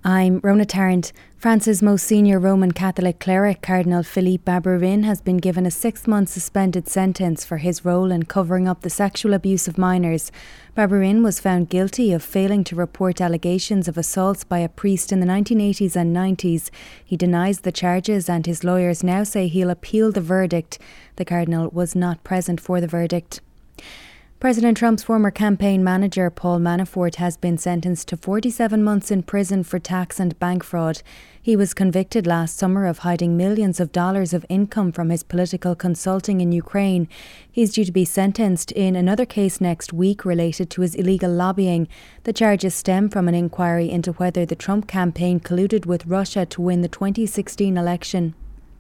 I'm Rona Tarrant. France's most senior Roman Catholic cleric, Cardinal Philippe Barberin, has been given a 6-month suspended sentence for his role in covering up the sexual abuse of minors. Barberin was found guilty of failing to report allegations of assaults by a priest in the 1980s and 90s. He denies the charges, and his lawyers now say he'll appeal the verdict. The Cardinal was not present for the verdict. President Trump's former campaign manager, Paul Manafort, has been sentenced to 47 months in prison for tax and bank fraud. He was convicted last summer of hiding millions of dollars of income from his political consulting in Ukraine. He's due to be sentenced in another case next week related to his illegal lobbying. The charges stem from an inquiry into whether the Trump campaign colluded with Russia to win the 2016 election.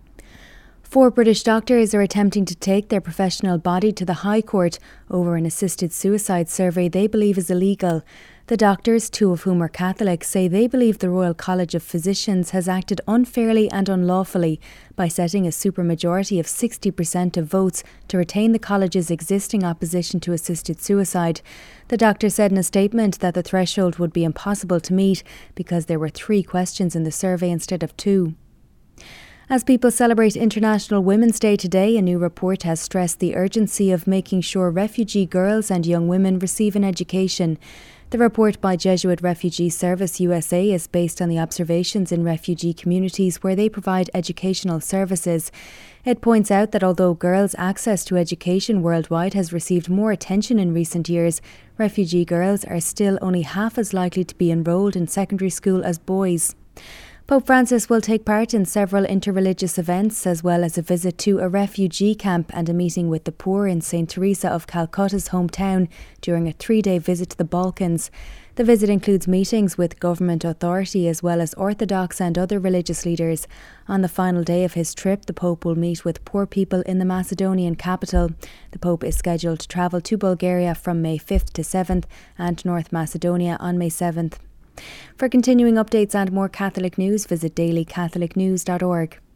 4 British doctors are attempting to take their professional body to the High Court over an assisted suicide survey they believe is illegal. The doctors, 2 of whom are Catholic, say they believe the Royal College of Physicians has acted unfairly and unlawfully by setting a supermajority of 60% of votes to retain the college's existing opposition to assisted suicide. The doctor said in a statement that the threshold would be impossible to meet because there were 3 questions in the survey instead of 2. As people celebrate International Women's Day today, a new report has stressed the urgency of making sure refugee girls and young women receive an education. The report by Jesuit Refugee Service USA is based on the observations in refugee communities where they provide educational services. It points out that although girls' access to education worldwide has received more attention in recent years, refugee girls are still only half as likely to be enrolled in secondary school as boys. Pope Francis will take part in several interreligious events, as well as a visit to a refugee camp and a meeting with the poor in St. Teresa of Calcutta's hometown during a 3-day visit to the Balkans. The visit includes meetings with government authority as well as Orthodox and other religious leaders. On the final day of his trip, the Pope will meet with poor people in the Macedonian capital. The Pope is scheduled to travel to Bulgaria from May 5th to 7th and North Macedonia on May 7th. For continuing updates and more Catholic news, visit dailycatholicnews.org.